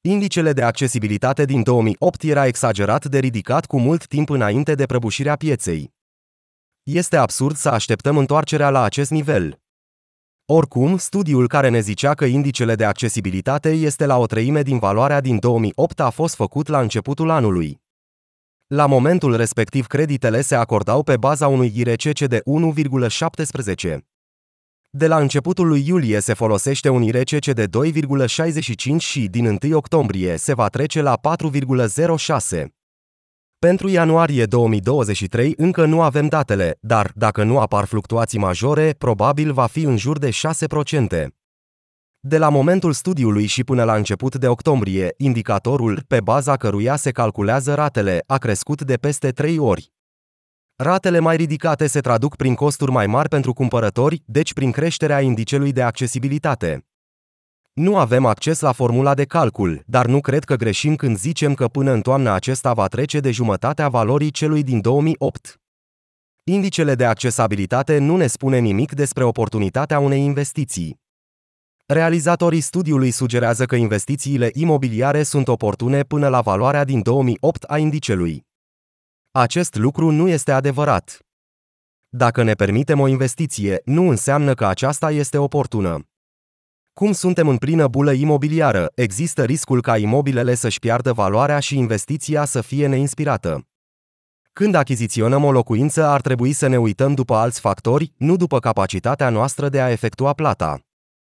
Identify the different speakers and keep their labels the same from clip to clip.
Speaker 1: Indicele de accesibilitate din 2008 era exagerat de ridicat cu mult timp înainte de prăbușirea pieței. Este absurd să așteptăm întoarcerea la acest nivel. Oricum, studiul care ne zicea că indicele de accesibilitate este la o treime din valoarea din 2008 a fost făcut la începutul anului. La momentul respectiv, creditele se acordau pe baza unui IRCC de 1,17. De la începutul lui iulie se folosește un IRCC de 2,65 și din 1 octombrie se va trece la 4,06. Pentru ianuarie 2023 încă nu avem datele, dar, dacă nu apar fluctuații majore, probabil va fi în jur de 6%. De la momentul studiului și până la început de octombrie, indicatorul, pe baza căruia se calculează ratele, a crescut de peste 3 ori. Ratele mai ridicate se traduc prin costuri mai mari pentru cumpărători, deci prin creșterea indicelui de accesibilitate. Nu avem acces la formula de calcul, dar nu cred că greșim când zicem că până în toamnă acesta va trece de jumătatea valorii celui din 2008. Indicele de accesibilitate nu ne spune nimic despre oportunitatea unei investiții. Realizatorii studiului sugerează că investițiile imobiliare sunt oportune până la valoarea din 2008 a indicelui. Acest lucru nu este adevărat. Dacă ne permitem o investiție, nu înseamnă că aceasta este oportună. Cum suntem în plină bulă imobiliară, există riscul ca imobilele să-și piardă valoarea și investiția să fie neinspirată. Când achiziționăm o locuință, ar trebui să ne uităm după alți factori, nu după capacitatea noastră de a efectua plata.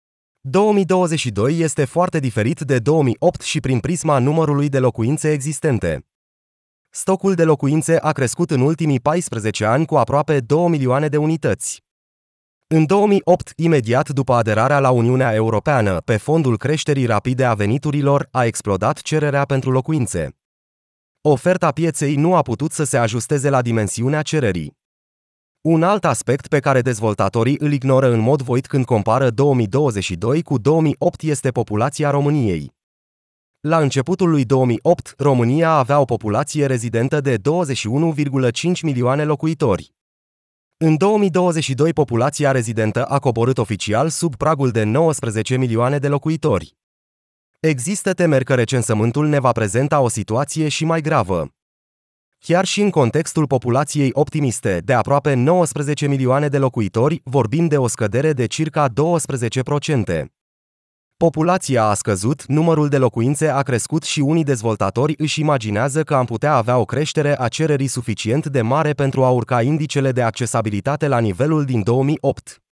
Speaker 1: 2022 este foarte diferit de 2008 și prin prisma numărului de locuințe existente. Stocul de locuințe a crescut în ultimii 14 ani cu aproape 2 milioane de unități. În 2008, imediat după aderarea la Uniunea Europeană, pe fondul creșterii rapide a veniturilor, a explodat cererea pentru locuințe. Oferta pieței nu a putut să se ajusteze la dimensiunea cererii. Un alt aspect pe care dezvoltatorii îl ignoră în mod voit când compară 2022 cu 2008 este populația României. La începutul lui 2008, România avea o populație rezidentă de 21,5 milioane locuitori. În 2022, populația rezidentă a coborât oficial sub pragul de 19 milioane de locuitori. Există temeri că recensământul ne va prezenta o situație și mai gravă. Chiar și în contextul populației optimiste de aproape 19 milioane de locuitori, vorbim de o scădere de circa 12%. Populația a scăzut, numărul de locuințe a crescut și unii dezvoltatori își imaginează că am putea avea o creștere a cererii suficient de mare pentru a urca indicele de accesibilitate la nivelul din 2008.